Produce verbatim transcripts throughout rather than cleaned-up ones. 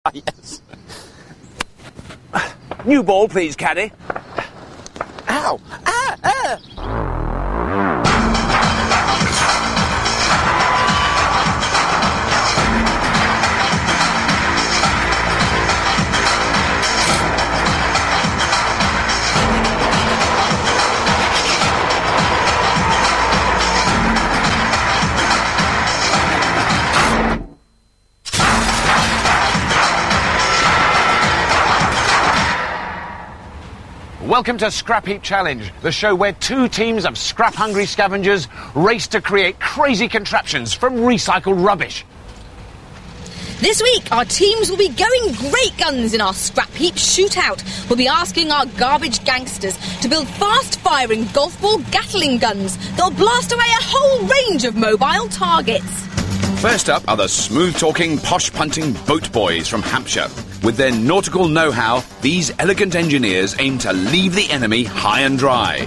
Yes. New ball, please, caddy. Ow! Ah! Ah! Welcome to Scrap Heap Challenge, the show where two teams of scrap-hungry scavengers race to create crazy contraptions from recycled rubbish. This week, our teams will be going great guns in our Scrap Heap shootout. We'll be asking our garbage gangsters to build fast-firing golf ball Gatling guns that'll blast away a whole range of mobile targets. First up are the smooth-talking, posh-punting boat boys from Hampshire. With their nautical know-how, these elegant engineers aim to leave the enemy high and dry.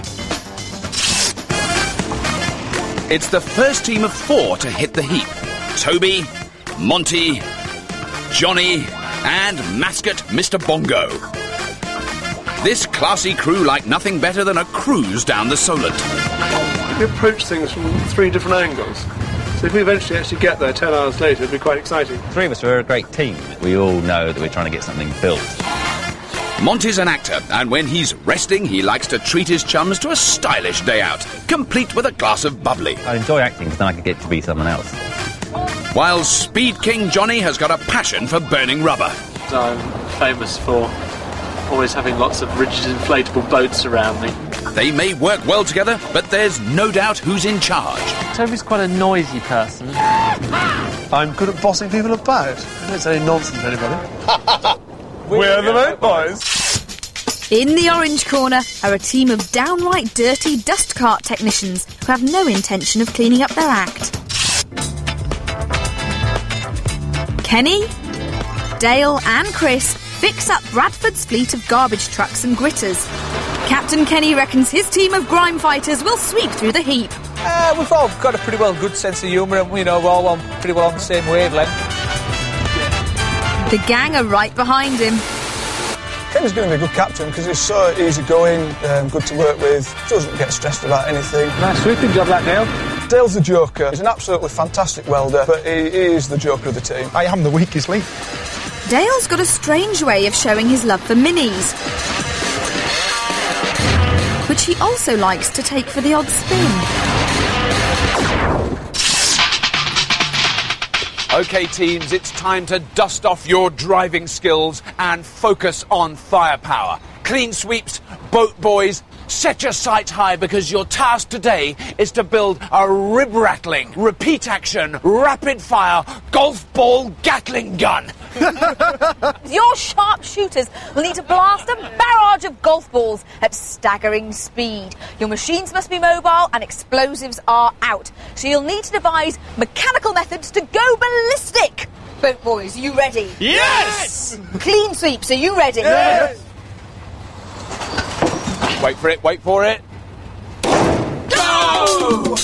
It's the first team of four to hit the heap. Toby, Monty, Johnny, and mascot Mister Bongo. This classy crew like nothing better than a cruise down the Solent. We approach things from three different angles. So if we eventually actually get there ten hours later, it'd be quite exciting. Three of us are a great team. We all know that we're trying to get something built. Monty's an actor, and when he's resting, he likes to treat his chums to a stylish day out, complete with a glass of bubbly. I enjoy acting because then I can get to be someone else. While Speed King Johnny has got a passion for burning rubber. I'm famous for always having lots of rigid inflatable boats around me. They may work well together, but there's no doubt who's in charge. Toby's quite a noisy person. I'm good at bossing people about. I don't say nonsense to anybody. We're the boat boys. In the orange corner are a team of downright dirty dust cart technicians who have no intention of cleaning up their act. Kenny, Dale and Chris fix up Bradford's fleet of garbage trucks and gritters. Captain Kenny reckons his team of grime fighters will sweep through the heap. Uh, we've all got a pretty well good sense of humour and, you know, we're all on, pretty well on the same wavelength. The gang are right behind him. Kenny's going to be a good captain because he's so easygoing, um, good to work with, doesn't get stressed about anything. Nice sweeping job, that Dale. Dale's the joker. He's an absolutely fantastic welder, but he, he is the joker of the team. I am the weakest link. Dale's got a strange way of showing his love for minis, which he also likes to take for the odd spin. OK, teams, it's time to dust off your driving skills and focus on firepower. Clean sweeps, boat boys, set your sights high because your task today is to build a rib-rattling, repeat-action, rapid-fire golf ball Gatling gun. Your sharpshooters will need to blast a barrage of golf balls at staggering speed. Your machines must be mobile and explosives are out. So you'll need to devise mechanical methods to go ballistic. Boat boys, are you ready? Yes! Clean sweeps, are you ready? Yes! Wait for it, wait for it. Go!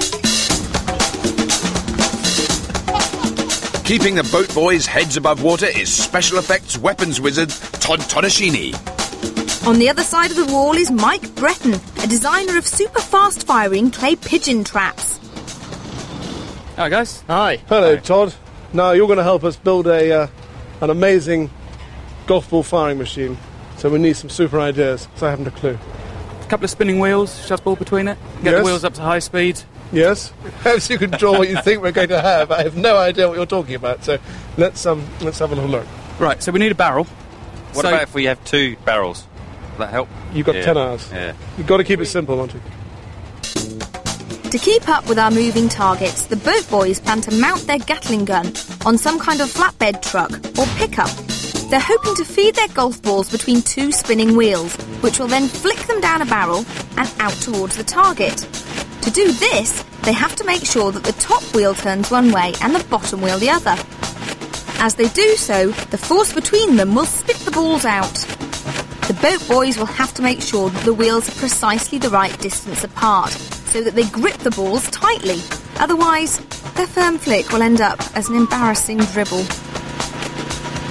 Keeping the boat boys' heads above water is special effects weapons wizard Todd Todeschini. On the other side of the wall is Mike Breton, a designer of super fast-firing clay pigeon traps. Hi, guys. Hi. Hello, Hi. Todd. Now you're going to help us build a uh, an amazing golf ball firing machine. So we need some super ideas, so I haven't a clue. A couple of spinning wheels, shove ball between it, get yes. the wheels up to high speed. Yes. Perhaps you can draw what you think we're going to have. I have no idea what you're talking about, so let's um let's have a little look. Right, so we need a barrel. What so about if we have two barrels? Will that help? You've got yeah. ten hours. Yeah. You've got to keep it simple, Monty. To keep up with our moving targets, the boat boys plan to mount their Gatling gun on some kind of flatbed truck or pickup. They're hoping to feed their golf balls between two spinning wheels, which will then flick them down a barrel and out towards the target. To do this, they have to make sure that the top wheel turns one way and the bottom wheel the other. As they do so, the force between them will spit the balls out. The boat boys will have to make sure that the wheels are precisely the right distance apart, so that they grip the balls tightly. Otherwise, their firm flick will end up as an embarrassing dribble.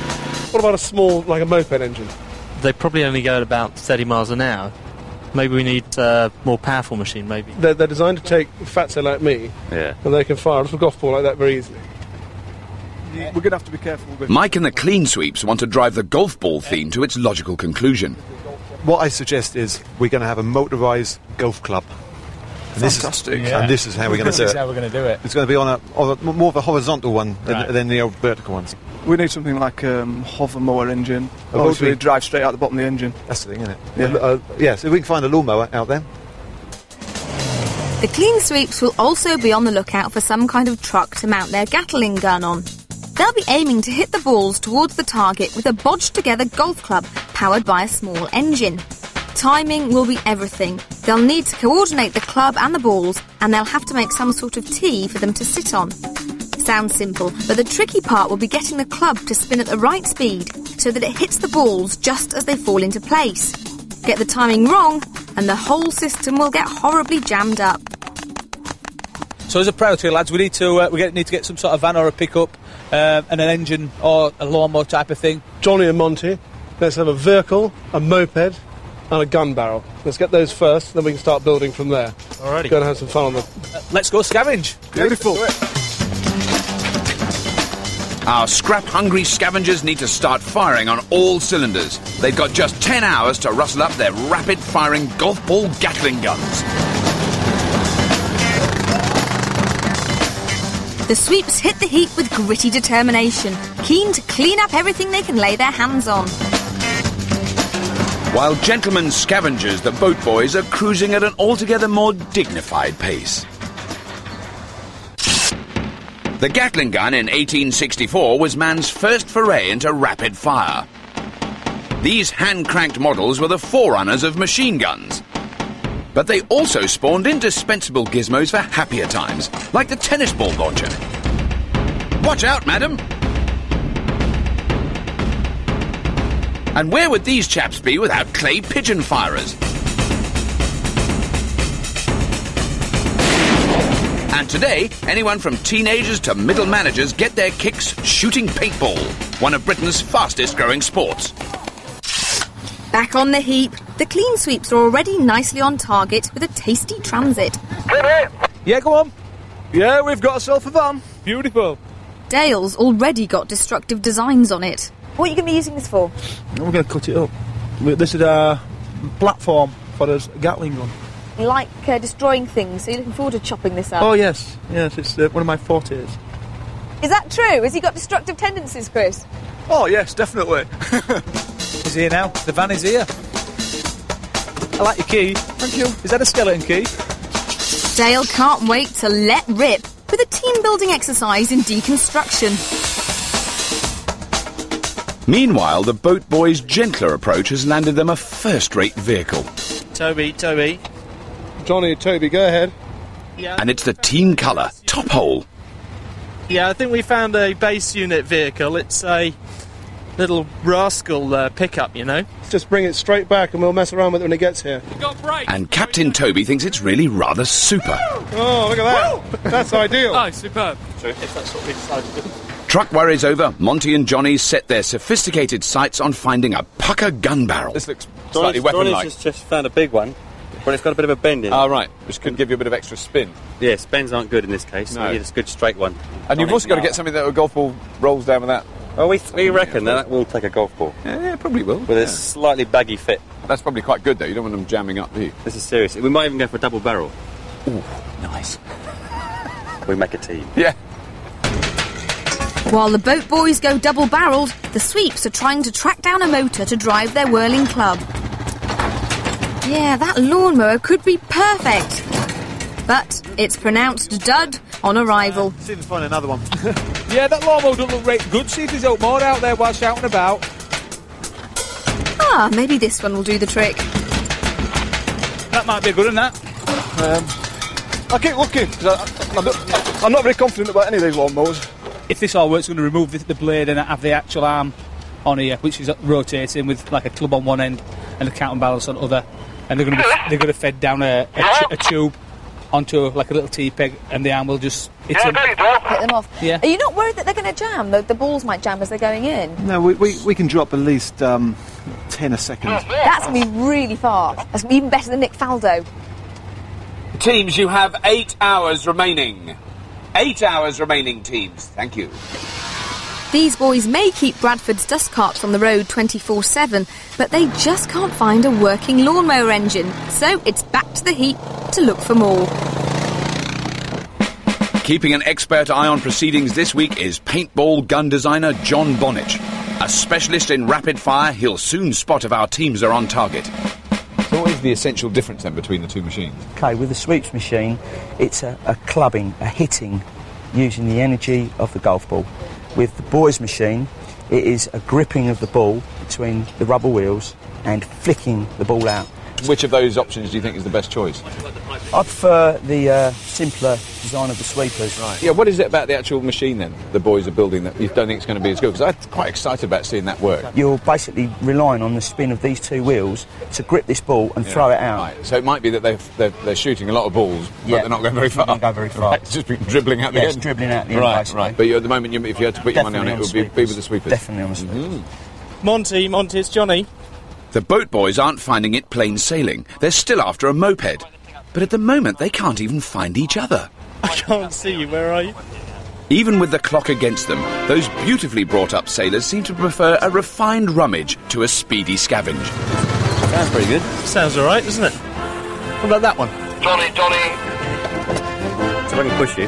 What about a small, like a moped engine? They probably only go at about thirty miles an hour. Maybe we need a more powerful machine, maybe. They're, they're designed to take fatso like me, Yeah. and they can fire a little golf ball like that very easily. We're going to have to be careful with... Mike and the Clean Sweeps want to drive the golf ball theme to its logical conclusion. What I suggest is we're going to have a motorised golf club. And this Fantastic. Is, Yeah. And this is how we're going to do This it. is how we're going to do it. It's going to be on a, on a more of a horizontal one Right. than, than the old vertical ones. We need something like a um, hover mower engine. Oh, Obviously, we- drive straight out the bottom of the engine. That's the thing, isn't it? Yeah. Uh, yeah, so we can find a lawnmower out there. The Clean Sweeps will also be on the lookout for some kind of truck to mount their Gatling gun on. They'll be aiming to hit the balls towards the target with a bodged-together golf club powered by a small engine. Timing will be everything. They'll need to coordinate the club and the balls, and they'll have to make some sort of tee for them to sit on. Sounds simple, but the tricky part will be getting the club to spin at the right speed so that it hits the balls just as they fall into place. Get the timing wrong, and the whole system will get horribly jammed up. So as a priority, lads, we need to uh, we get, need to get some sort of van or a pickup um, and an engine or a lawnmower type of thing. Johnny and Monty, let's have a vehicle, a moped, and a gun barrel. Let's get those first, then we can start building from there. Alrighty. Go and have some fun on them. Uh, let's go scavenge. Beautiful. Our scrap-hungry scavengers need to start firing on all cylinders. They've got just ten hours to rustle up their rapid-firing golf ball Gatling guns. The Sweeps hit the heap with gritty determination, keen to clean up everything they can lay their hands on. While gentlemen scavengers, the boat boys, are cruising at an altogether more dignified pace. The Gatling gun in eighteen sixty-four was man's first foray into rapid fire. These hand-cranked models were the forerunners of machine guns. But they also spawned indispensable gizmos for happier times, like the tennis ball launcher. Watch out, madam! And where would these chaps be without clay pigeon firers? And today, anyone from teenagers to middle managers get their kicks shooting paintball, one of Britain's fastest-growing sports. Back on the heap, the Clean Sweeps are already nicely on target with a tasty transit. Yeah, go on. Yeah, we've got ourselves a van. Beautiful. Dale's already got destructive designs on it. What are you going to be using this for? We're going to cut it up. This is a platform for a Gatling gun. You like uh, destroying things, so you're looking forward to chopping this up. Oh, yes. Yes, it's uh, one of my fortes. Is that true? Has he got destructive tendencies, Chris? Oh, yes, definitely. He's here now. The van is here. I like your key. Thank you. Is that a skeleton key? Dale can't wait to let rip with a team-building exercise in deconstruction. Meanwhile, the boat boys' gentler approach has landed them a first-rate vehicle. Toby, Toby. Johnny, Toby, go ahead. Yeah. And it's the team colour, top hole. Yeah, I think we found a base unit vehicle. It's a little rascal uh, pickup, you know. Just bring it straight back and we'll mess around with it when it gets here. And Captain Toby thinks it's really rather super. Oh, look at that. That's ideal. Oh, superb. If that's what we decided to do. Truck worries over, Monty and Johnny set their sophisticated sights on finding a pucker gun barrel. This looks slightly weapon-like. Just, just found a big one, but it's got a bit of a bend in it. Oh, right, which could give you a bit of extra spin. Yes, bends aren't good in this case, so No. we need a good straight one. And you've also got to get something that a golf ball rolls down with that. Oh, we, we reckon that will take a golf ball. Yeah, yeah, probably will. With a slightly baggy fit. That's probably quite good, though. You don't want them jamming up, do you? This is serious. We might even go for a double barrel. Ooh, nice. We make a team. Yeah. While the boat boys go double-barreled, the Sweeps are trying to track down a motor to drive their whirling club. Yeah, that lawnmower could be perfect. But it's pronounced dud on arrival. See if we find another one. Yeah, that lawnmower doesn't look right good. See if there's out more out there while shouting about. Ah, maybe this one will do the trick. That might be a good one, that. Um, I keep looking, 'cause I, I'm, not, I'm not very confident about any of these lawnmowers. If this all works, we're going to remove the, the blade and have the actual arm on here, which is rotating with like a club on one end and a counterbalance on the other. And they're going to be, they're going to fed down a, a, tu- a tube. onto a, like a little T-peg, and the arm will just hit Yeah, them. Hit them off. Yeah. Are you not worried that they're going to jam? The, the balls might jam as they're going in? No, we, we, we can drop at least um, ten a second. That's going to be really fast. That's gonna be even better than Nick Faldo. Teams, you have eight hours remaining. Eight hours remaining, teams. Thank you. These boys may keep Bradford's dust carts on the road twenty-four seven, but they just can't find a working lawnmower engine. So it's back to the heap to look for more. Keeping an expert eye on proceedings this week is paintball gun designer John Bonich. A specialist in rapid fire, he'll soon spot if our teams are on target. So what is the essential difference then between the two machines? Okay, with the sweeps machine, it's a, a clubbing, a hitting, using the energy of the golf ball. With the boys machine, it is a gripping of the ball between the rubber wheels and flicking the ball out. Which of those options do you think is the best choice? I prefer the uh, simpler design of the sweepers. Right. Yeah, what is it about the actual machine then the boys are building that you don't think it's going to be as good? Because I'm quite excited about seeing that work. You're basically relying on the spin of these two wheels to grip this ball and yeah. throw it out. Right. So it might be that they've, they're, they're shooting a lot of balls, but yeah. they're not going very far. Not going to go very far. Right. It's just dribbling out the yes, end. dribbling out the end, right, basically. Right, But you, at the moment, you, if you had to put your Definitely money on it, it would be, be with the sweepers. Definitely on the sweepers. Mm-hmm. Monty, Monty, it's Johnny. The boat boys aren't finding it plain sailing. They're still after a moped. But at the moment, they can't even find each other. I can't see you. Where are you? Even with the clock against them, those beautifully brought-up sailors seem to prefer a refined rummage to a speedy scavenge. Sounds pretty good. Sounds all right, doesn't it? What about that one? Johnny, Johnny. So I can push you.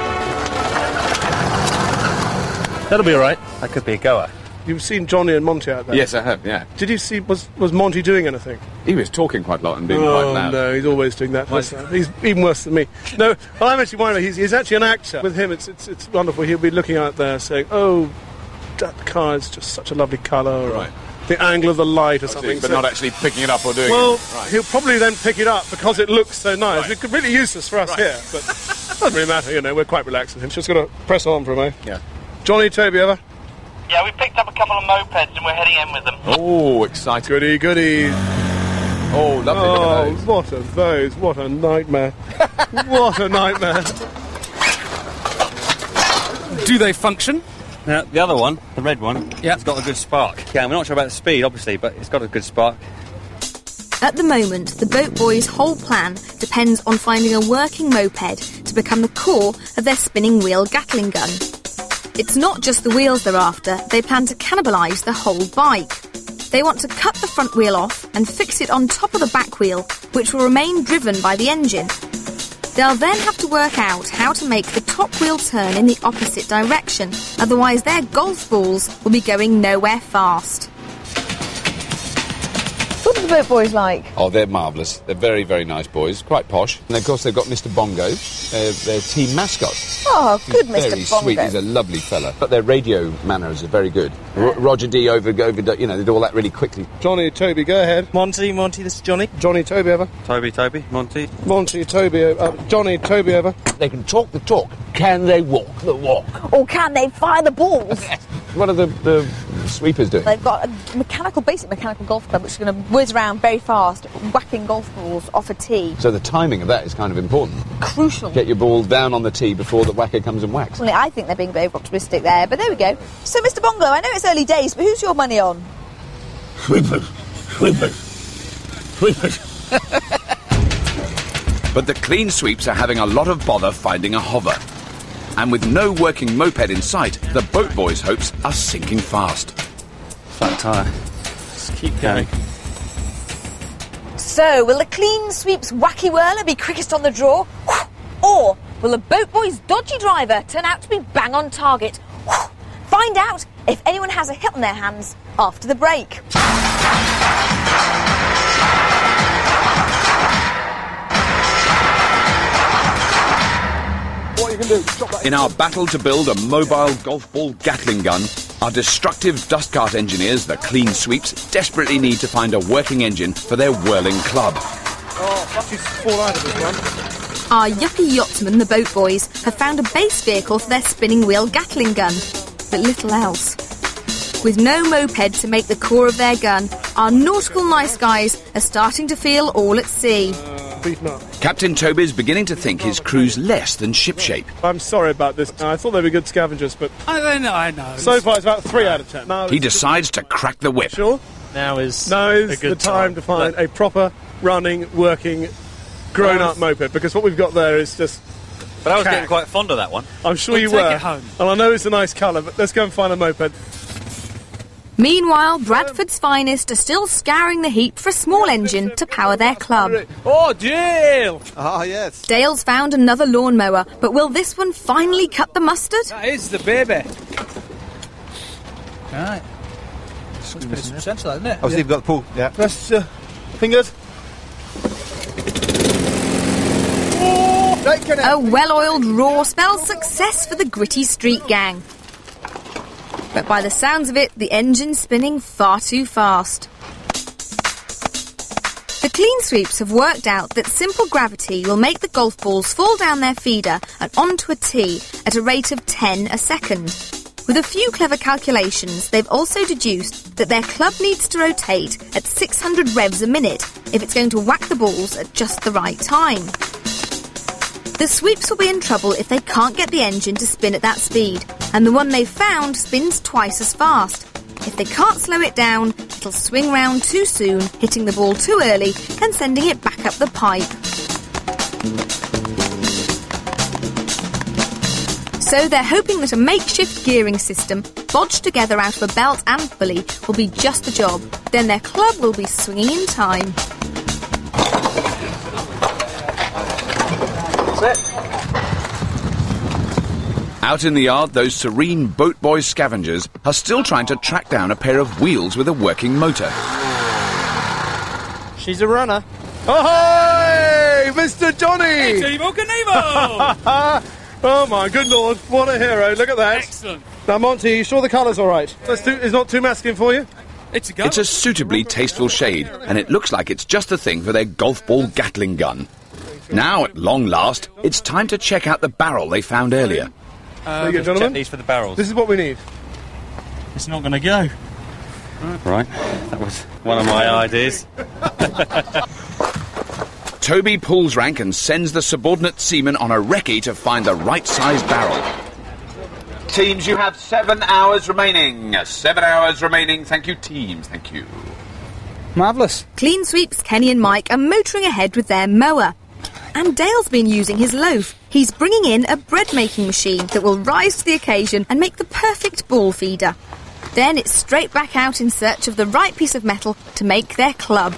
That'll be all right. That could be a goer. You've seen Johnny and Monty out there? Yes, I have, yeah. Did you see, was, was Monty doing anything? He was talking quite a lot and being oh, quite loud. no, he's always doing that. He's even worse than me. No, well, I'm actually wondering, he's, he's actually an actor. With him, it's, it's it's wonderful. He'll be looking out there saying, oh, that car is just such a lovely colour. Right. The angle of the light or I something. see, but so, not actually picking it up or doing well, it. Well, right. he'll probably then pick it up because it looks so nice. Right. It's really useless for us right. here, but it doesn't really matter, you know, we're quite relaxed with him. Just got to press on for a moment. Yeah. Johnny, Toby, ever? Yeah, we picked up a couple of mopeds and we're heading in with them. Oh, exciting. Goody, goody. Oh, lovely. Oh, Look at those. what are those? What a nightmare. What a nightmare. Do they function? Now, the other one, the red one, yeah. it's got a good spark. Yeah, we're not sure about the speed, obviously, but it's got a good spark. At the moment, the boat boys' whole plan depends on finding a working moped to become the core of their spinning wheel Gatling gun. It's not just the wheels they're after, they plan to cannibalise the whole bike. They want to cut the front wheel off and fix it on top of the back wheel, which will remain driven by the engine. They'll then have to work out how to make the top wheel turn in the opposite direction, otherwise their golf balls will be going nowhere fast. What are the boat boys like? Oh, they're marvellous. They're very, very nice boys. Quite posh. And, of course, they've got Mister Bongo, uh, their team mascot. Oh, good, He's Mister very Bongo. sweet. He's a lovely fella. But their radio manners are very good. R- Roger D over, over, you know, they do all that really quickly. Johnny, Toby, go ahead. Monty, Monty, this is Johnny. Johnny, Toby, ever? Toby, Toby, Monty. Monty, Toby, uh, Johnny, Toby, ever? They can talk the talk. Can they walk the walk? Or can they fire the balls? What are the, the sweepers doing? They've got a mechanical, basic mechanical golf club which is going to whiz around very fast, whacking golf balls off a tee. So the timing of that is kind of important. Crucial. Get your ball down on the tee before the whacker comes and whacks. Well, I think they're being very optimistic there, but there we go. So, Mister Bongo, I know it's early days, but who's your money on? Sweepers. Sweepers. Sweepers. But the clean sweeps are having a lot of bother finding a hover. And with no working moped in sight, the boat boys' hopes are sinking fast. Flat tyre. Let's keep going. So, will the clean sweeps wacky whirler be quickest on the draw? Or will the boat boys' dodgy driver turn out to be bang on target? Find out if anyone has a hit on their hands after the break. What you can do? Stop that. In our battle to build a mobile golf ball Gatling gun, our destructive dust cart engineers, the clean sweeps, desperately need to find a working engine for their whirling club. Oh, lucky to fall out of this one. Our yuppie yachtsmen, the boat boys, have found a base vehicle for their spinning wheel Gatling gun, but little else. With no moped to make the core of their gun, our nautical nice guys are starting to feel all at sea. beaten up. Captain Toby's beginning to think his crew's less than shipshape. I'm sorry about this. I thought they were good scavengers, but I know, I know. so far it's about three out of ten. Now He decides to crack the whip. Sure. Now is Now is a good the time, to find a proper, running, working, grown-up moped, because what we've got there is just... But I was cack. getting quite fond of that one. I'm sure We'll you take were. it home. And I know it's a nice colour, but let's go and find a moped. Meanwhile, Bradford's finest are still scouring the heap for a small engine to power their club. Oh, Dale! Ah, yes. Dale's found another lawnmower, but will this one finally cut the mustard? That is the baby. Right. That's pretty substantial, isn't it? Oh, so you've got the pull. Yeah. That's uh, fingers. A well-oiled raw spells success for the gritty street gang. But by the sounds of it, the engine's spinning far too fast. The clean sweeps have worked out that simple gravity will make the golf balls fall down their feeder and onto a tee at a rate of ten a second. With a few clever calculations, they've also deduced that their club needs to rotate at six hundred revs a minute if it's going to whack the balls at just the right time. The sweeps will be in trouble if they can't get the engine to spin at that speed, and the one they've found spins twice as fast. If they can't slow it down, it'll swing round too soon, hitting the ball too early and sending it back up the pipe. So they're hoping that a makeshift gearing system, bodged together out of a belt and pulley, will be just the job. Then their club will be swinging in time. Out in the yard, those serene boat boy scavengers are still trying to track down a pair of wheels with a working motor. She's a runner. Ahoy! Mister Johnny! It's Evo Knievel! Oh my good lord, what a hero, look at that. Excellent. Now Monty, are you sure the colour's alright? That's too, it's not too masculine for you? It's a gun. It's a suitably tasteful shade, and it looks like it's just the thing for their golf ball Gatling gun. Now, at long last, it's time to check out the barrel they found earlier. Uh, you go, gentlemen. Check these for the barrels. This is what we need. It's not going to go. Right, that was one of my ideas. Toby pulls rank and sends the subordinate seaman on a recce to find the right-sized barrel. Teams, you have seven hours remaining. Seven hours remaining. Thank you, teams. Thank you. Marvellous. Clean Sweeps, Kenny and Mike are motoring ahead with their mower. And Dale's been using his loaf. He's bringing in a bread-making machine that will rise to the occasion and make the perfect ball feeder. Then it's straight back out in search of the right piece of metal to make their club.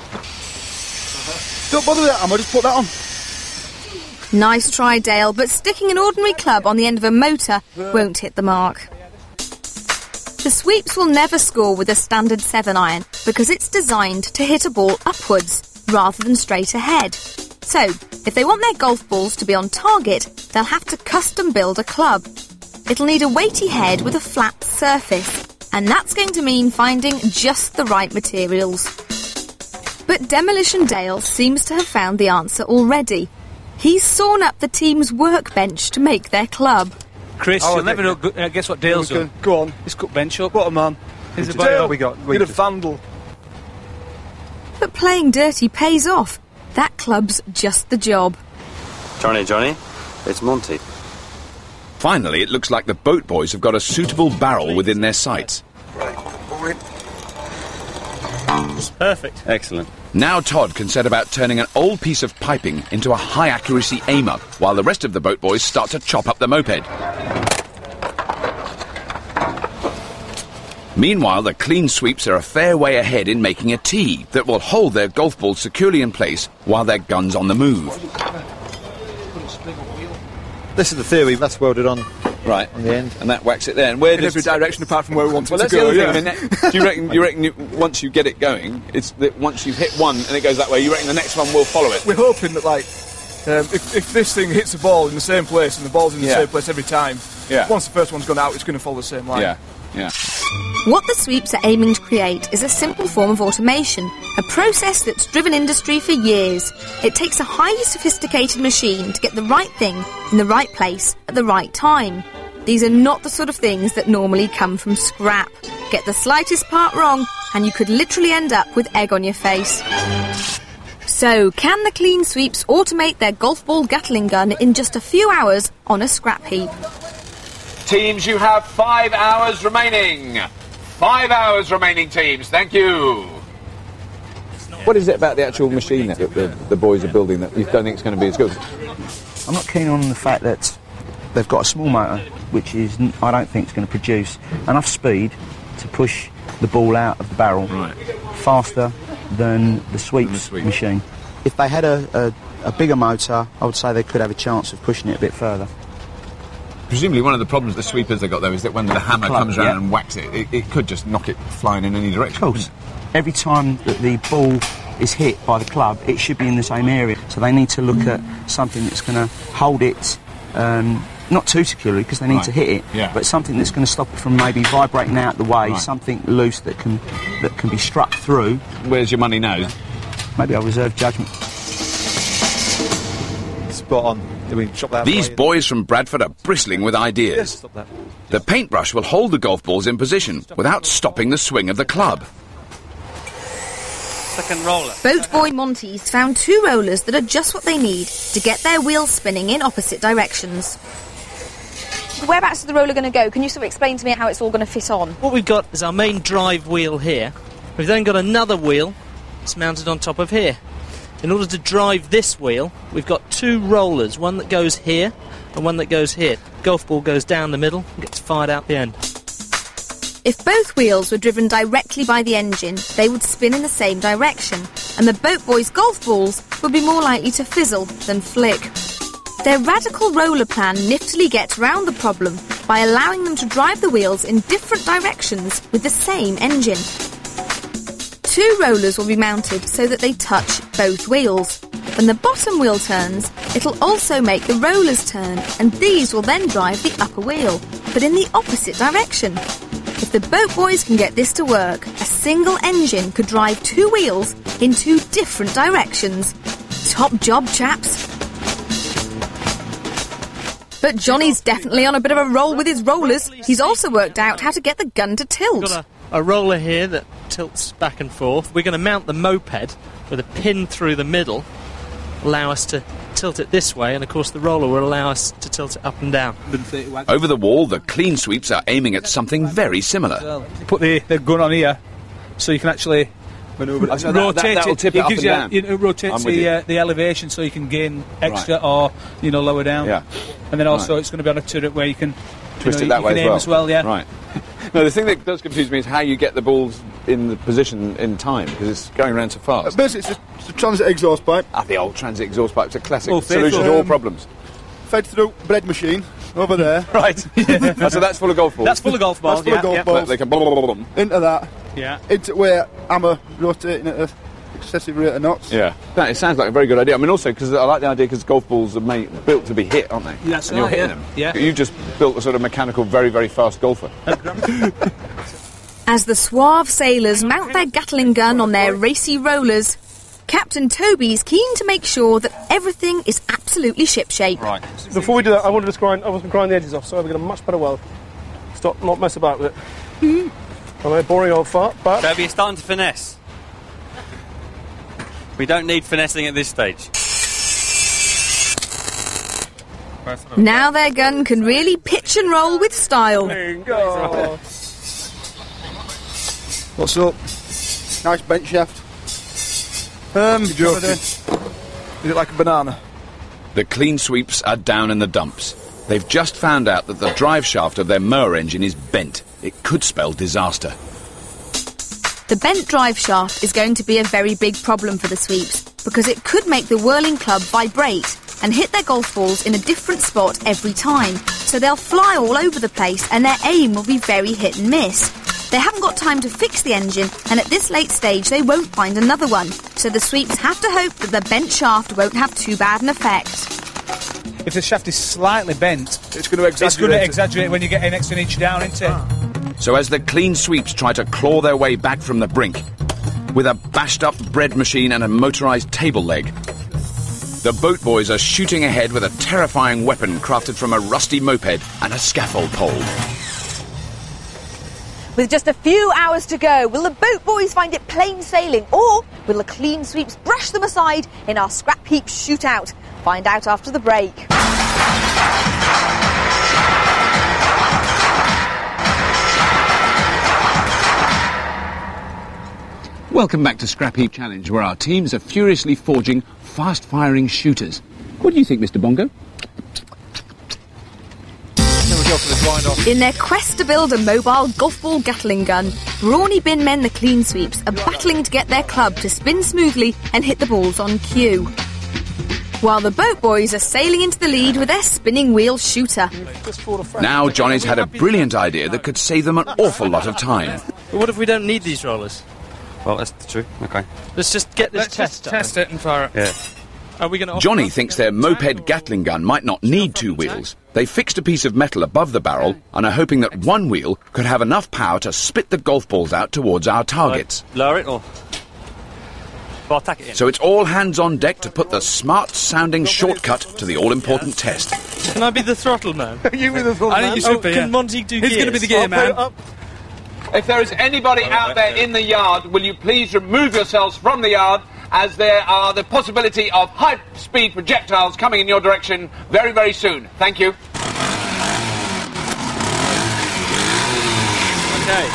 Don't bother with that, Emma, just put that on. Nice try, Dale, but sticking an ordinary club on the end of a motor won't hit the mark. The sweeps will never score with a standard seven iron because it's designed to hit a ball upwards rather than straight ahead. So, if they want their golf balls to be on target, they'll have to custom build a club. It'll need a weighty head with a flat surface, and that's going to mean finding just the right materials. But Demolition Dale seems to have found the answer already. He's sawn up the team's workbench to make their club. Chris, Oh, you'll okay, never know. yeah. Go, uh, guess what Dale's Go- done? Go on. He's cut bench up. What a man. He's a Dale, boy. we got- we You're a just- vandal. But playing dirty pays off. That club's just the job. Johnny, Johnny, it's Monty. Finally, it looks like the boat boys have got a suitable barrel within their sights. It's perfect. Excellent. Now Todd can set about turning an old piece of piping into a high-accuracy aim-up, while the rest of the boat boys start to chop up the moped. Meanwhile, the clean sweeps are a fair way ahead in making a tee that will hold their golf balls securely in place while their gun's on the move. This is the theory, that's welded on Right. on the end. And that whacks it there. And where In does... every direction apart from where we want Well, it that's to go, the yeah. other thing. I mean, that- do you reckon, you reckon you, once you get it going, it's that once you've hit one and it goes that way, you reckon the next one will follow it? We're hoping that, like, um, if, if this thing hits a ball in the same place and the ball's in the Yeah. same place every time, Yeah. once the first one's gone out, it's going to follow the same line. Yeah, yeah. What the sweeps are aiming to create is a simple form of automation, a process that's driven industry for years. It takes a highly sophisticated machine to get the right thing in the right place at the right time. These are not the sort of things that normally come from scrap. Get the slightest part wrong and you could literally end up with egg on your face. So, can the clean sweeps automate their golf ball Gatling gun in just a few hours on a scrap heap? Teams, you have five hours remaining. Five hours remaining, teams. Thank you. What is it about the actual machine that the, the boys are building that you don't think it's going to be as good? I'm not keen on the fact that they've got a small motor, which is I don't think is going to produce enough speed to push the ball out of the barrel right. faster than the sweeps the sweep. machine. If they had a, a, a bigger motor, I would say they could have a chance of pushing it a bit further. Presumably one of the problems the sweepers have got, though, is that when the hammer Club, comes around yeah. and whacks it, it, it could just knock it flying in any direction. Of course. Every time that the ball is hit by the club, it should be in the same area. So they need to look at something that's going to hold it, um, not too securely, because they need right. to hit it, yeah. but something that's going to stop it from maybe vibrating out the way, right. something loose that can that can be struck through. Where's your money now? Maybe I'll reserve judgment. Spot on. We chop that These away. boys from Bradford are bristling with ideas. Yes, stop that. The paintbrush will hold the golf balls in position without stopping the swing of the club. Second roller. Boat boy Monty's found two rollers that are just what they need to get their wheels spinning in opposite directions. Whereabouts is the roller going to go? Can you sort of explain to me how it's all going to fit on? What we've got is our main drive wheel here. We've then got another wheel that's mounted on top of here. In order to drive this wheel, we've got two rollers, one that goes here and one that goes here. Golf ball goes down the middle and gets fired out the end. If both wheels were driven directly by the engine, they would spin in the same direction, and the boat boys' golf balls would be more likely to fizzle than flick. Their radical roller plan niftily gets round the problem by allowing them to drive the wheels in different directions with the same engine. Two rollers will be mounted so that they touch both wheels. When the bottom wheel turns, it'll also make the rollers turn, and these will then drive the upper wheel, but in the opposite direction. If the boat boys can get this to work, a single engine could drive two wheels in two different directions. Top job, chaps. But Johnny's definitely on a bit of a roll with his rollers. He's also worked out how to get the gun to tilt. We've got a, a roller here that tilts back and forth. We're going to mount the moped with a pin through the middle, allow us to tilt it this way, and of course the roller will allow us to tilt it up and down. Over the wall, the clean sweeps are aiming at something very similar. Put the, the gun on here so you can actually manoeuvre it. So that- rotate that- that'll it. tip it it up gives and you, down. you know, it rotates I'm with the, you. uh, the elevation so you can gain extra Right. or you know lower down. Yeah. And then also Right. it's going to be on a turret where you can Twist you it know, that you way can as aim well. as well. Yeah. Right. No, the thing that does confuse me is how you get the balls in the position in time, because it's going around so fast. Uh, basically, it's just it's a transit exhaust pipe. Ah, the old transit exhaust pipe. It's a classic Oh, solution faithful. to all Um, problems. Fed through bread machine over there. Right. Oh, so that's full of golf balls. That's full of golf balls. That's full yeah, of golf yeah. balls. They can blah, blah, blah, blah, blah. Into that. Yeah. Into where hammer rotating at a excessive rate of knots. Yeah, that, it sounds like a very good idea. I mean, also because I like the idea because golf balls are made, built to be hit, aren't they? That's and you're right, hitting yeah. them. Yeah. You just built a sort of mechanical, very, very fast golfer. As the suave sailors mount their Gatling gun on their racy rollers, Captain Toby's keen to make sure that everything is absolutely shipshape. Right. Before we do that, I wanted to grind. I was going to grind the edges off, so we're going to much better weld. Stop, not mess about with it. I know, boring old fart, but Toby, you're starting to finesse. We don't need finessing at this stage. Now their gun can really pitch and roll with style. What's up? Nice bench shaft. Um, You're joking. Is it like a banana? The clean sweeps are down in the dumps. They've just found out that the drive shaft of their mower engine is bent. It could spell disaster. The bent drive shaft is going to be a very big problem for the sweeps because it could make the whirling club vibrate and hit their golf balls in a different spot every time, so they'll fly all over the place and their aim will be very hit and miss. They haven't got time to fix the engine, and at this late stage they won't find another one, so the sweeps have to hope that the bent shaft won't have too bad an effect. If the shaft is slightly bent, it's going to exaggerate. It's going to exaggerate when you get an extra inch down, isn't it? So as the clean sweeps try to claw their way back from the brink, with a bashed-up bread machine and a motorised table leg, the boat boys are shooting ahead with a terrifying weapon crafted from a rusty moped and a scaffold pole. With just a few hours to go, will the boat boys find it plain sailing, or will the clean sweeps brush them aside in our scrap heap shootout? Find out after the break. Welcome back to Scrap Heap Challenge, where our teams are furiously forging fast-firing shooters. What do you think, Mister Bongo? In their quest to build a mobile golf ball Gatling gun, brawny bin men the clean sweeps are battling to get their club to spin smoothly and hit the balls on cue. While the boat boys are sailing into the lead with their spinning wheel shooter. Now Johnny's had a brilliant idea that could save them an awful lot of time. But what if we don't need these rollers? Well, that's true. Okay. Let's just get this Let's test just test it and fire it. Yeah. Are we going to? Johnny thinks their moped Gatling gun might not need two wheels. They fixed a piece of metal above the barrel and are hoping that one wheel could have enough power to spit the golf balls out towards our targets. Lower it or? Well, I'll tack it in. So it's all hands on deck to put the smart-sounding shortcut to the all-important test. Can I be the throttle man? You be the throttle I man? think you should Oh, be. can Can Monty do Who's gears? going to be the gear I'll man? put it up. If there is anybody out there in the yard, will you please remove yourselves from the yard, as there are the possibility of high-speed projectiles coming in your direction very, very soon. Thank you. Okay.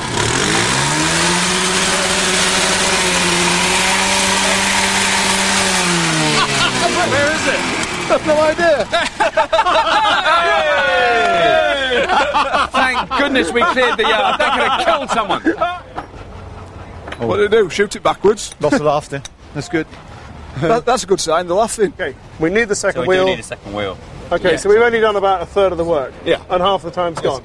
Where is it? I've no idea. Thank goodness we cleared the yard. That could have killed someone. What do they do? Shoot it backwards? Lots of laughter. That's good. That, that's a good sign, they're laughing. Okay, we need the second So we wheel. do need a second wheel. Okay, Yeah. so we've only done about a third of the work. Yeah. And half the time's gone.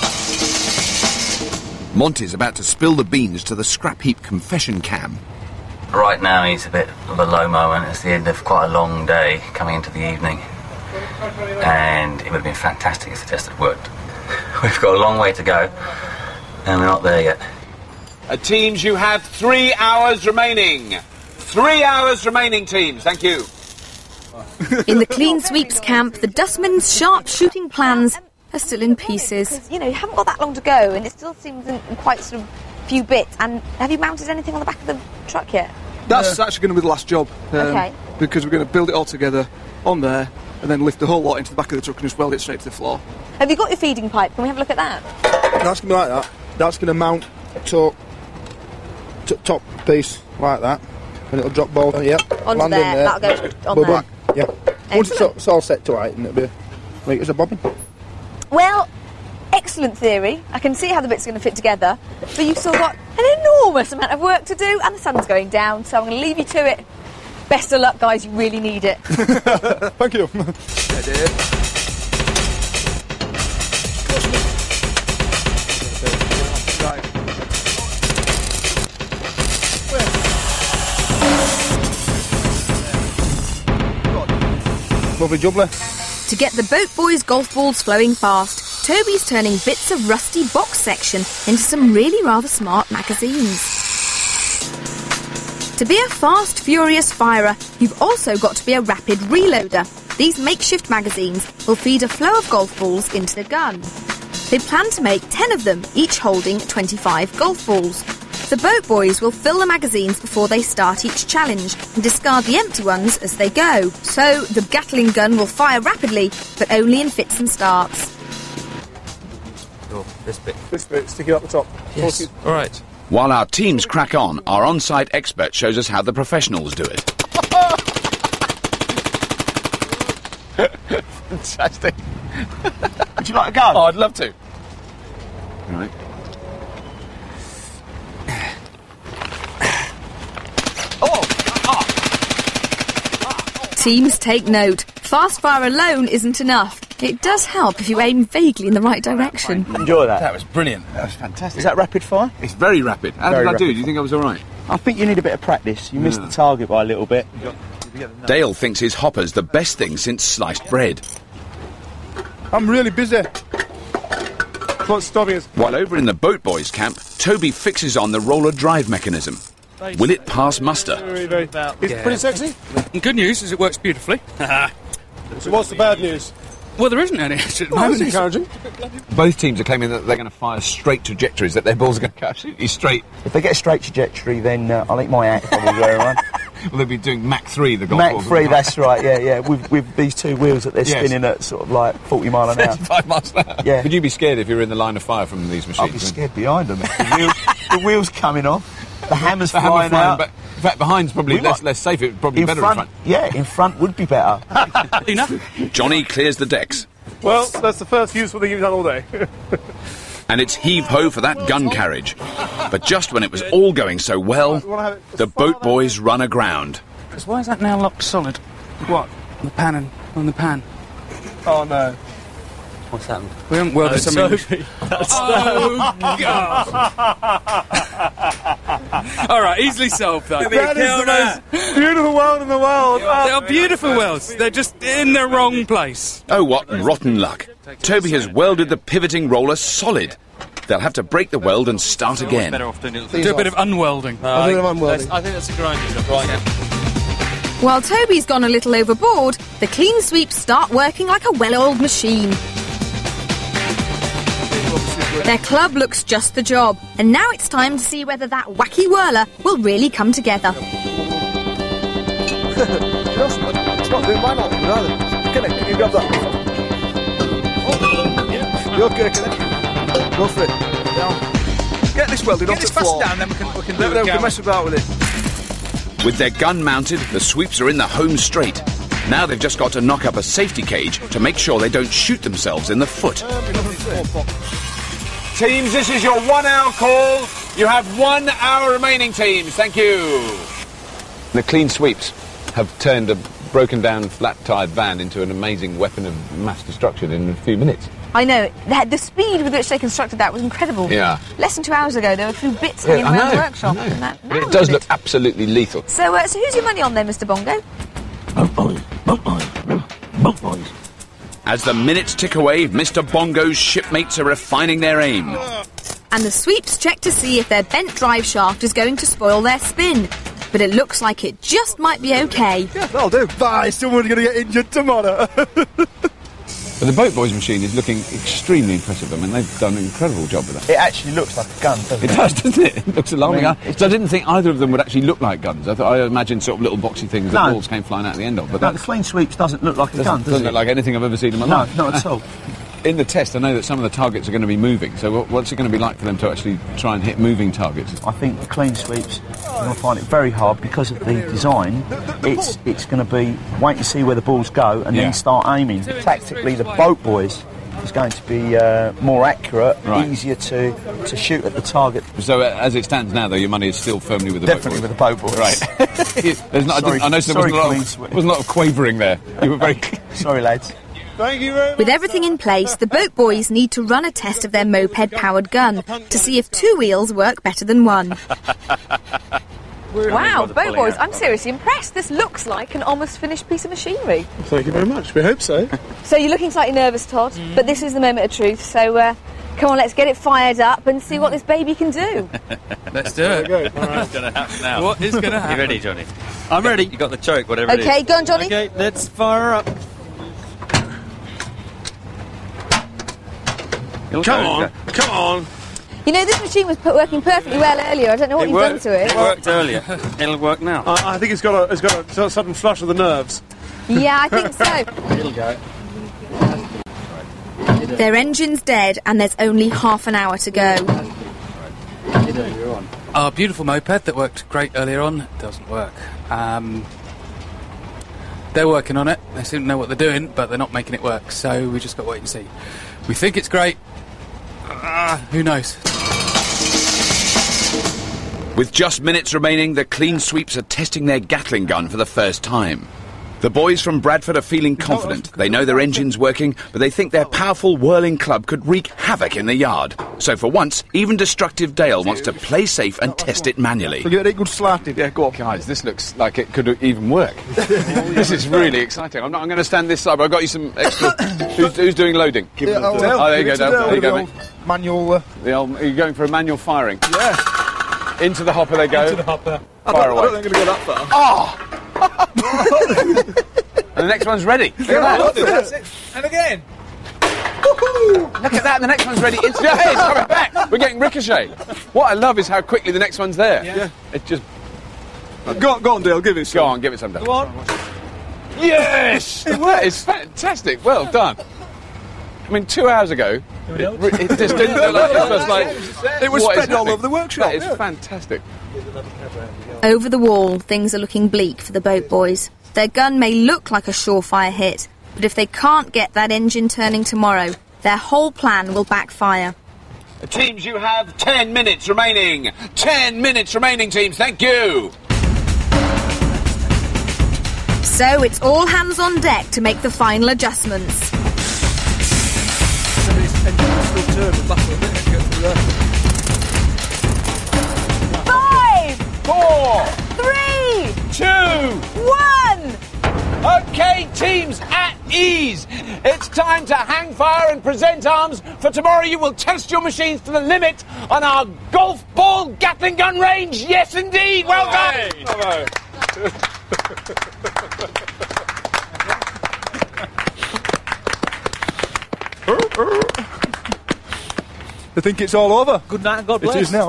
Monty's about to spill the beans to the scrap heap confession cam. Right now he's a bit of a low moment. It's the end of quite a long day coming into the evening. And it would have been fantastic if the test had worked. We've got a long way to go, and we're not there yet. Uh, teams, you have three hours remaining. Three hours remaining, teams. Thank you. In the clean sweeps camp, the dustmen's sharp shooting plans are still in pieces. Because, you know, you haven't got that long to go, and it still seems in, in quite sort of few bits. And have you mounted anything on the back of the truck yet? That's actually going to be the last job. um, Okay. Because we're going to build it all together on there and then lift the whole lot into the back of the truck and just weld it straight to the floor. Have you got your feeding pipe? Can we have a look at that? That's going to be like that. That's going to mount to, to top piece like that, and it'll drop ball. Uh, yep. Onto land there, in there. that'll go on Boom, there. boom. Yeah. Once it's all, it's all set to height, and it'll be like as a bobbin. Well, excellent theory. I can see how the bits are going to fit together, but you've still got an enormous amount of work to do, and the sun's going down, so I'm going to leave you to it. Best of luck, guys. You really need it. Thank you. Lovely jubbly. To get the boat boys' golf balls flowing fast, Toby's turning bits of rusty box section into some really rather smart magazines. To be a fast, furious firer, you've also got to be a rapid reloader. These makeshift magazines will feed a flow of golf balls into the gun. They plan to make ten of them, each holding twenty-five golf balls. The boat boys will fill the magazines before they start each challenge and discard the empty ones as they go. So the Gatling gun will fire rapidly, but only in fits and starts. Oh, this bit. This bit, stick it up the top. Yes. All right. While our teams crack on, our on-site expert shows us how the professionals do it. Fantastic. Would you like a go? Oh, I'd love to. Right. Teams take note. Fast fire alone isn't enough. It does help if you aim vaguely in the right direction. Enjoy that. That was brilliant. That was fantastic. Is that rapid fire? It's very rapid. How Very did I do? rapid. Do you think I was all right? I think you need a bit of practice. You missed the target by a little bit. Dale thinks his hopper's the best thing since sliced bread. I'm really busy. What's stopping us? While over in the boat boys camp, Toby fixes on the roller drive mechanism. Will it pass muster? Very, very. It's pretty sexy. And good news is it works beautifully. So what's the bad news? Well, there isn't any actually at the Oh, moment. that's encouraging. Both teams are claiming that they're going to fire straight trajectories, that their balls are going to go absolutely straight. If they get a straight trajectory, then uh, I'll eat my hat if I was around. Well, they'll be doing Mach three, the golf Mach balls. three, that's right, yeah, yeah. With, with these two wheels that they're Yes. spinning at sort of like forty mile an hour. thirty-five miles an hour. Yeah. Would you be scared if you were in the line of fire from these machines? I'd be scared behind them. The, wheel, the wheels coming off, the hammer's The hammer flying flying out. back. In fact, behind's probably We less might- less safe. It's probably in better front, in front. Yeah, in front would be better. Johnny clears the decks. Well, that's the first useful thing you've done all day. And it's heave-ho for that gun carriage. But just when it was all going so well, the boat boys run aground. Because why is that now locked solid? What? The pan and on the pan. Oh no. What's happened? We haven't welded Oh, something. Toby. Oh God! All right, easily solved though. That is the most beautiful world in the world. They are beautiful wells. They're just in the wrong place. Oh, what rotten luck. Toby has welded the pivoting roller solid. They'll have to break the weld and start again. Do a bit of unwelding. A bit of unwelding. I think that's a grinding job. Right. While Toby's gone a little overboard, the clean sweeps start working like a well-oiled machine. Their club looks just the job, and now it's time to see whether that wacky whirler will really come together. It's not doing my not either. Connect, can you grab that? You're okay, Connect. Go for it. Down. Get this welded Get onto this the floor. fastened down, then we can, we can do Then it. then we can again. mess about with it. With their gun mounted, the sweeps are in the home straight. Now they've just got to knock up a safety cage to make sure they don't shoot themselves in the foot. Teams, this is your one-hour call. You have one hour remaining, teams. Thank you. The clean sweeps have turned a broken-down, flat-tyred van into an amazing weapon of mass destruction in a few minutes. I know. The, the speed with which they constructed that was incredible. Yeah. Less than two hours ago, they were through bits Yeah, in I around the know, workshop. I know. And that, But now it look does at look absolutely lethal. So, uh, so who's your money on then, Mister Bongo? As the minutes tick away, Mister Bongo's shipmates are refining their aim. And the sweeps check to see if their bent drive shaft is going to spoil their spin. But it looks like it just might be okay. Yeah, that'll do. Bye, someone's going to get injured tomorrow. But the Boat Boys machine is looking extremely impressive. I mean, they've done an incredible job with that. It actually looks like a gun, doesn't it? It does, doesn't it? It looks alarming. I mean, I, so I didn't think either of them would actually look like guns. I thought I imagined sort of little boxy things that No. balls came flying out the end of. But No, that the clean sweeps doesn't look like a doesn't, gun, does doesn't it? look like anything I've ever seen in my No, life. not at all. In the test, I know that some of the targets are going to be moving. So what, what's it going to be like for them to actually try and hit moving targets? I think the clean sweeps are going to find it very hard because of the design. It's it's going to be wait and see where the balls go and Yeah. then start aiming. Tactically, the Boat Boys is going to be uh, more accurate, Right. easier to, to shoot at the target. So uh, as it stands now, though, your money is still firmly with the Definitely Boat with Boys. the Boat Boys. Right. There's not, I, Sorry- didn't, I noticed there sorry, wasn't a, lot clean of, sweep. wasn't a lot of quavering there. You were very... Sorry, lads. Thank you very much. With everything in place, the boat boys need to run a test of their moped-powered gun to see if two wheels work better than one. Wow, boat boys, I'm seriously impressed. This looks like an almost finished piece of machinery. Thank you very much. We hope so. So you're looking slightly nervous, Todd, but this is the moment of truth. So uh, come on, let's get it fired up and see what this baby can do. Let's do it. There we go. All right. What's going to happen now? What is going to happen? You ready, Johnny? I'm ready. You got the choke, whatever it is. Okay, go on, Johnny. Okay, let's fire up. It'll Come go, on. go. Come on. You know, this machine was p- working perfectly well earlier. I don't know what It you've worked. done to it. It worked earlier. It'll work now. I, I think it's got a it's got a sort of sudden flush of the nerves. Yeah, I think so. It'll go. Their engine's dead and there's only half an hour to go. Our beautiful moped that worked great earlier on doesn't work. Um, they're working on it. They seem to know what they're doing, but they're not making it work. So we just got to wait and see. We think it's great. Uh, who knows? With just minutes remaining, the clean sweeps are testing their Gatling gun for the first time. The boys from Bradford are feeling confident. They know their engine's working, but they think their powerful whirling club could wreak havoc in the yard. So for once, even destructive Dale wants to play safe and test it manually. So get it good slanted, yeah, go on. Guys, this looks like it could even work. This is really exciting. I'm, not, I'm going to stand this side, but I've got you some extra... who's, who's doing loading? Give Yeah, them I'll- the- Dale, oh, there you give go, it to Dale. There you Dale, go, the mate. old Manual. Uh, The old, are you going for a manual firing? yeah. Into the hopper they go. Into the hopper. I Fire don't, away. I don't think I'm going to go that far. Oh! And the next one's ready. Look at that. That's it. And again. Look at that, the next one's ready. It's, yeah, it's coming back. We're getting ricochet. What I love is how quickly the next one's there. Yeah. It's just... Go on, go on, Dale, give it some. Go on, give it some. Dale. Go on. Yes! That is fantastic. Well done. I mean, two hours ago, it, it just didn't look like it was like... It was what is spread all happening? over the workshop. That is yeah. fantastic. Over the wall, things are looking bleak for the boat boys. Their gun may look like a surefire hit, but if they can't get that engine turning tomorrow, their whole plan will backfire. Teams, you have ten minutes remaining. Ten minutes remaining, teams. Thank you. So it's all hands on deck to make the final adjustments. Five, four, three, two, one. Okay, teams, at ease. It's time to hang fire and present arms, for tomorrow you will test your machines to the limit on our golf ball Gatling gun range. Yes, indeed. Well done. Bravo. I think it's all over. Good night and God bless. It is now.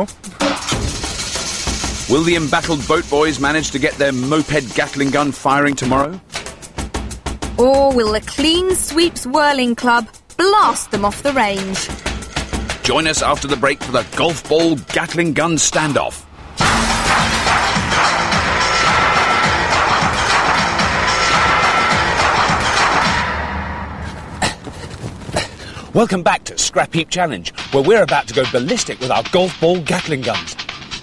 Will the embattled boat boys manage to get their moped Gatling gun firing tomorrow? Or will the Clean Sweeps Whirling Club blast them off the range? Join us after the break for the golf ball Gatling gun standoff. Welcome back to Scrap Heap Challenge, where we're about to go ballistic with our golf ball Gatling guns.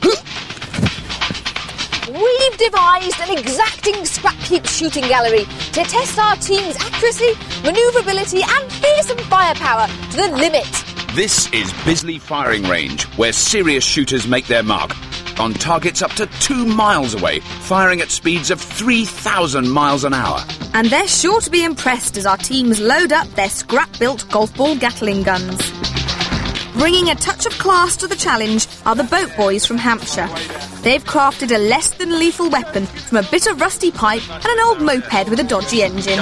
We've devised an exacting scrap heap shooting gallery to test our team's accuracy, manoeuvrability and fearsome firepower to the limit. This is Bisley Firing Range, where serious shooters make their mark. On targets up to two miles away, firing at speeds of three thousand miles an hour. And they're sure to be impressed as our teams load up their scrap-built golf ball Gatling guns. Bringing a touch of class to the challenge are the boat boys from Hampshire. They've crafted a less-than-lethal weapon from a bit of rusty pipe and an old moped with a dodgy engine.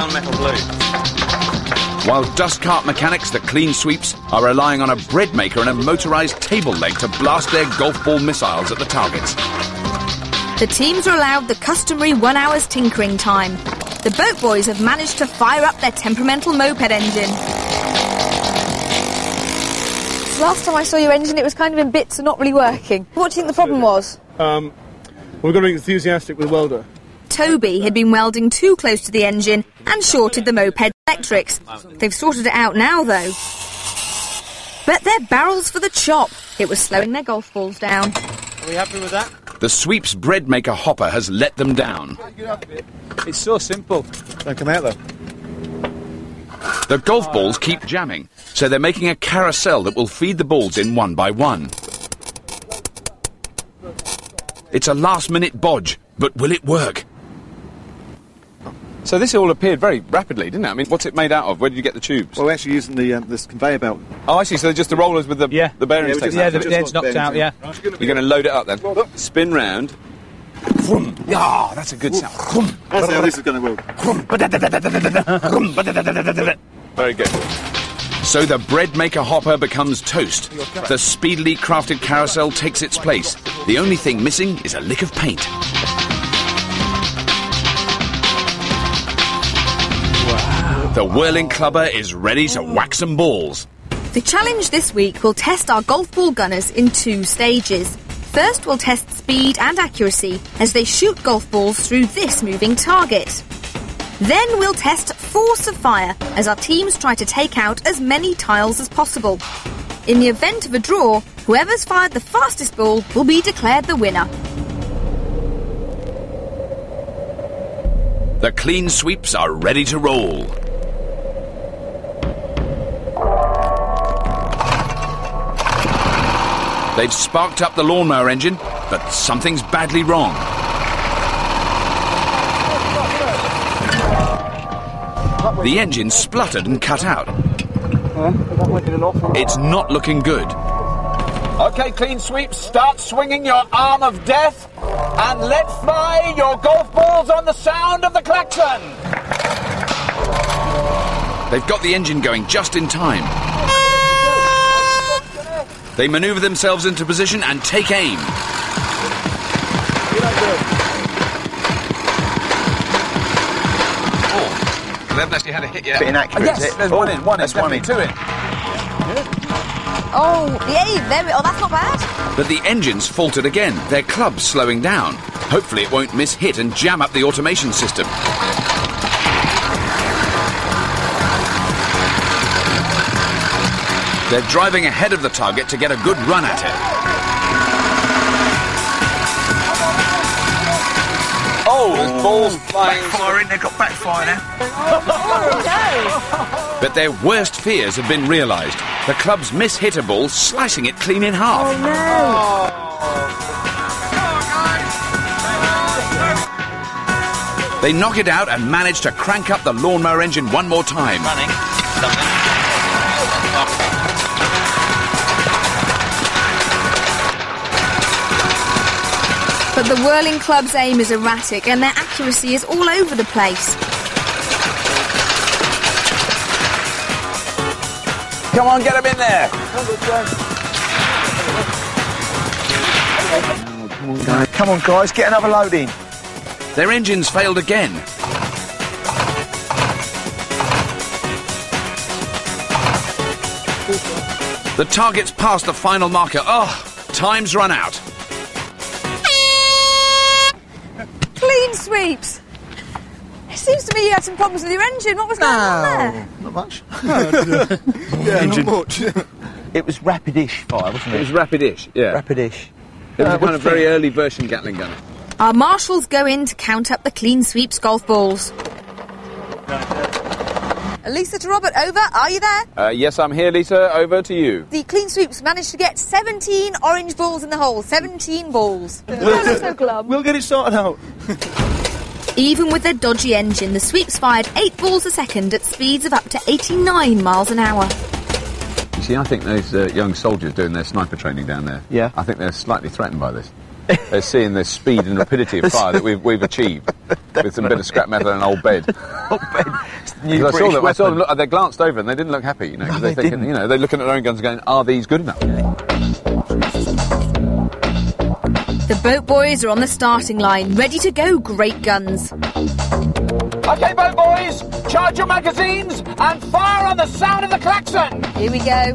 While dust cart mechanics, the Clean Sweeps, are relying on a bread maker and a motorised table leg to blast their golf ball missiles at the targets. The teams are allowed the customary one hour's tinkering time. The boat boys have managed to fire up their temperamental moped engine. Last time I saw your engine, it was kind of in bits and not really working. What do you think the problem was? Um, we've got to be enthusiastic with welder. Toby had been welding too close to the engine and shorted the moped electrics. They've sorted it out now, though. But they're barrels for the chop. It was slowing their golf balls down. Are we happy with that? The Sweeps bread maker hopper has let them down. It's so simple. Don't come out, though. The golf balls keep jamming, so they're making a carousel that will feed the balls in one by one. It's a last-minute bodge, but will it work? So this all appeared very rapidly, didn't it? I mean, what's it made out of? Where did you get the tubes? Well, we're actually using the um, this conveyor belt. Oh, I see. So they're just the rollers with the, yeah. the bearings Yeah, taken yeah, out. the, the edge knocked out, yeah. You're going to load it up then? Spin round. Ah, that's a good sound. That's how this is going to work. Very good. So the bread maker hopper becomes toast. The speedily crafted carousel takes its place. The only thing missing is a lick of paint. Wow. The whirling clubber is ready to whack some balls. The challenge this week will test our golf ball gunners in two stages. First, we'll test speed and accuracy as they shoot golf balls through this moving target. Then we'll test force of fire as our teams try to take out as many tiles as possible. In the event of a draw, whoever's fired the fastest ball will be declared the winner. The Clean Sweeps are ready to roll. They've sparked up the lawnmower engine, but something's badly wrong. The engine spluttered and cut out. It's not looking good. Okay, Clean Sweeps, start swinging your arm of death and let fly your golf balls on the sound of the klaxon. They've got the engine going just in time. They manoeuvre themselves into position and take aim. Oh, they haven't actually had a hit yet. Bit inaccurate, yes, is it? there's Oh, one in, one in, that's one definitely in. two in. Oh, the aim. There we, oh, that's not bad. But the engines faltered again, their club's slowing down. Hopefully it won't miss hit and jam up the automation system. They're driving ahead of the target to get a good run at it. Oh, there's balls flying. Backfiring, they've got backfire now. Oh, no. But their worst fears have been realised. The clubs miss hit a ball, slicing it clean in half. Oh, no. They knock it out and manage to crank up the lawnmower engine one more time. Running. But the whirling club's aim is erratic and their accuracy is all over the place. Come on, get him in there. Come on, guys, get another load in. Their engines failed again. The target's past the final marker. Oh, time's run out. Clean sweeps. It seems to me you had some problems with your engine. What was going on there? Not much. Yeah, not much. It was rapid-ish fire, wasn't it? It was rapid-ish, yeah. Rapid-ish. It was Uh, a what kind do of you very think? early version Gatling gun. Our marshals go in to count up the clean sweeps golf balls. Lisa to Robert, over. Are you there? Uh, yes, I'm here, Lisa. Over to you. The clean sweeps managed to get seventeen orange balls in the hole. seventeen balls. I'm so glum. We'll get it sorted out. Even with their dodgy engine, the sweeps fired eight balls a second at speeds of up to eighty-nine miles an hour. You see, I think those uh, young soldiers doing their sniper training down there, Yeah. I think they're slightly threatened by this. They're seeing the speed and rapidity of fire that we've, we've achieved with some bit of scrap metal and an old bed. Old bed. It's the new 'Cause I saw British them, I saw them weapon. look, they glanced over and they didn't look happy, you know, 'cause No, they're they thinking, didn't. you know, they're looking at their own guns going, are these good enough? The boat boys are on the starting line, ready to go, great guns. Okay, boat boys, charge your magazines and fire on the sound of the klaxon. Here we go.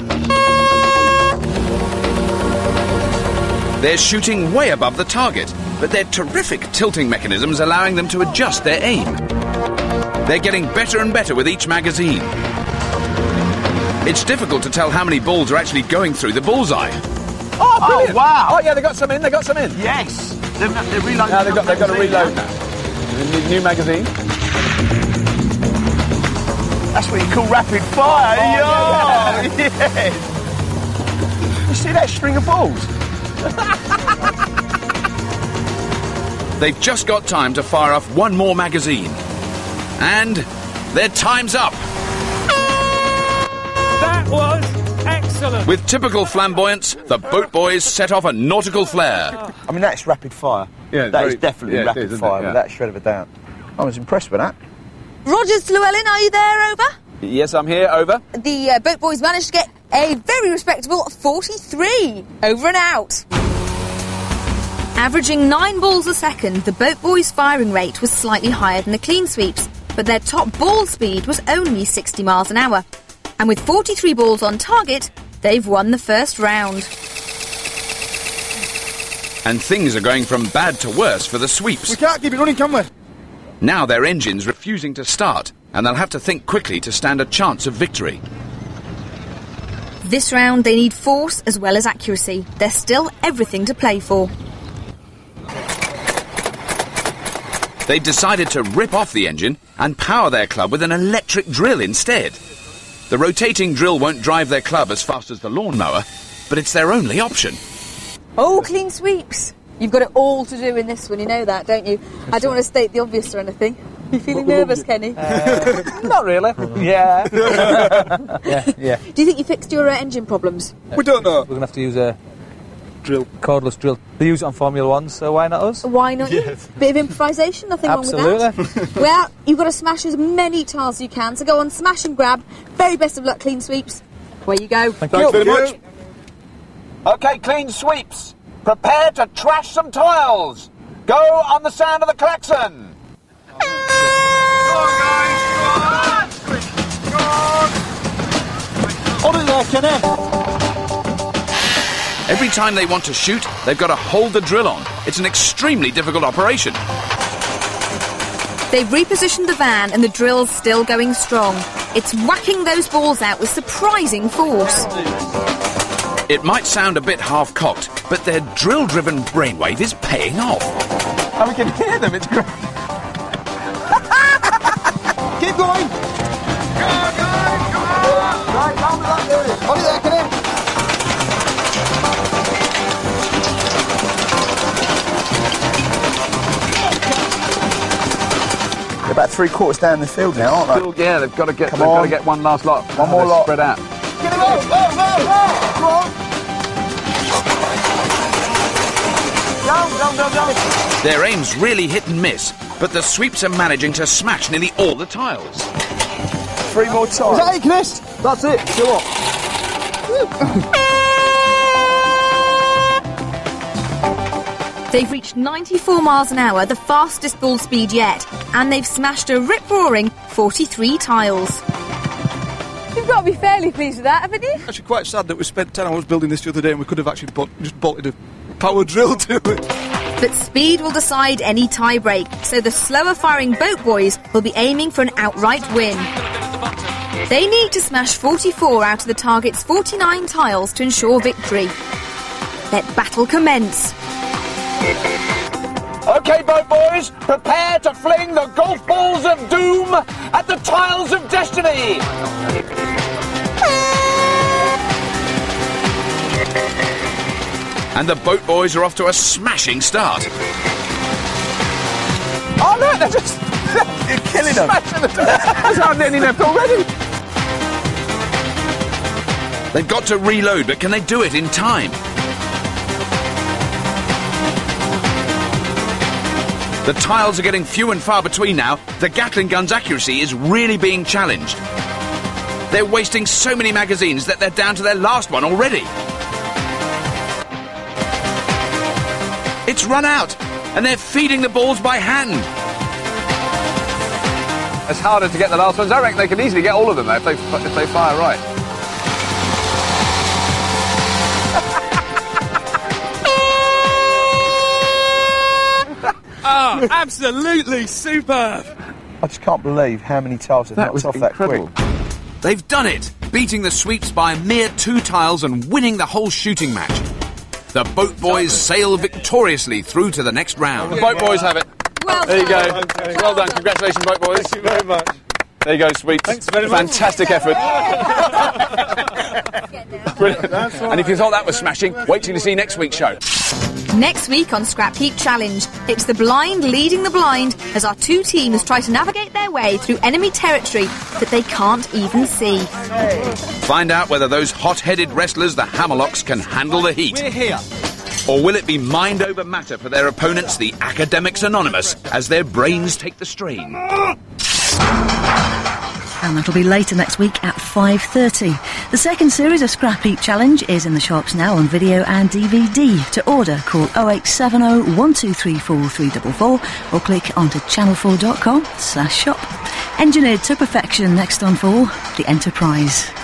They're shooting way above the target, but their terrific tilting mechanisms allowing them to adjust their aim. They're getting better and better with each magazine. It's difficult to tell how many balls are actually going through the bullseye. Oh, brilliant. Oh, wow. Oh, yeah, they got some in, they got some in. Yes. They've, they're reloading. Now they've got, they've got to magazine reload now. now. New, new magazine. That's what you call rapid fire. Oh, yeah. yeah. Yes. You see that string of balls? They've just got time to fire off one more magazine. And their time's up. That was excellent. With typical flamboyance, the boat boys set off a nautical flare. I mean, that's rapid fire. Yeah, that very- is definitely yeah, it rapid is, isn't fire, it? Yeah. without a shred of a doubt. I was impressed with that. Rogers to Llewellyn, are you there? Over. Yes, I'm here, over. The uh, boat boys managed to get a very respectable forty-three. Over and out. Averaging nine balls a second, the boat boys' firing rate was slightly higher than the clean sweeps, but their top ball speed was only sixty miles an hour. And with forty-three balls on target, they've won the first round. And things are going from bad to worse for the sweeps. We can't keep it running, can we? Now their engine's refusing to start, and they'll have to think quickly to stand a chance of victory. This round, they need force as well as accuracy. There's still everything to play for. They decided to rip off the engine and power their club with an electric drill instead. The rotating drill won't drive their club as fast as the lawnmower, but it's their only option. Oh, clean sweeps. You've got it all to do in this one, you know that, don't you? I don't want to state the obvious or anything. You feeling nervous, Kenny? Uh, not really. Yeah. yeah, yeah. Do you think you fixed your uh, engine problems? We don't know. We're going to have to use a drill, cordless drill. They use it on Formula One, so why not us? Why not Yes. you? Bit of improvisation, nothing wrong with Absolutely. that. Well, you've got to smash as many tiles as you can, so go on, smash and grab. Very best of luck, clean sweeps. Away you go. Thank Thanks you. very much. OK, clean sweeps. Prepare to trash some tiles. Go on the sound of the klaxon. On it there, Kenny. Every time they want to shoot, they've got to hold the drill on. It's an extremely difficult operation. They've repositioned the van and the drill's still going strong. It's whacking those balls out with surprising force. It might sound a bit half-cocked, but their drill-driven brainwave is paying off. And we can hear them, it's great. Keep going. Go, go, go. Right, down to that area. On it there, Kenny. They're about three quarters down the field now, aren't they? Still, yeah, they've got to get. Come they've on. got to get one last lot. One more lot. Spread out. Get it, go, go, go, go. Come on. Down, down, down, down. Their aim's really hit and miss, but the sweeps are managing to smash nearly all the tiles. Three more tiles. Is that it, Chris? That's it. Go on. They've reached ninety-four miles an hour, the fastest ball speed yet, and they've smashed a rip-roaring forty-three tiles. You've got to be fairly pleased with that, haven't you? Actually, quite sad that we spent ten hours building this the other day and we could have actually bought, just bolted a power drill to it. But speed will decide any tie-break, so the slower-firing boat boys will be aiming for an outright win. They need to smash forty-four out of the target's forty-nine tiles to ensure victory. Let battle commence. OK, boat boys, prepare to fling the golf balls of doom at the tiles of destiny. And the boat boys are off to a smashing start. Oh, look, they're just... You're killing them. Smashing the There's hardly any left already. They've got to reload, but can they do it in time? The tiles are getting few and far between now. The Gatling gun's accuracy is really being challenged. They're wasting so many magazines that they're down to their last one already. It's run out, and they're feeding the balls by hand. It's harder to get the last ones. I reckon they can easily get all of them though if they if they fire right. Oh, absolutely superb! I just can't believe how many tiles have knocked off that quick. They've done it, beating the sweeps by a mere two tiles and winning the whole shooting match. The boat boys sail victoriously through to the next round. The boat boys have it. Well there you go. done. Okay. Well done. Congratulations, boat boys. Thank you very much. There you go, sweeps. Thanks very much. Fantastic effort. Brilliant. And if you thought that was smashing, wait till you see next week's show. Next week on Scrap Heap Challenge, it's the blind leading the blind as our two teams try to navigate their way through enemy territory that they can't even see. Find out whether those hot-headed wrestlers, the Hammerlocks, can handle the heat. We're here. Or will it be mind over matter for their opponents, the Academics Anonymous, as their brains take the strain? And that'll be later next week at five thirty. The second series of Scrap Heap Challenge is in the shops now on video and D V D. To order, call oh eight seven oh, one two three four, three four four or click onto channel four dot com slash shop. Engineered to perfection next on for The Enterprise.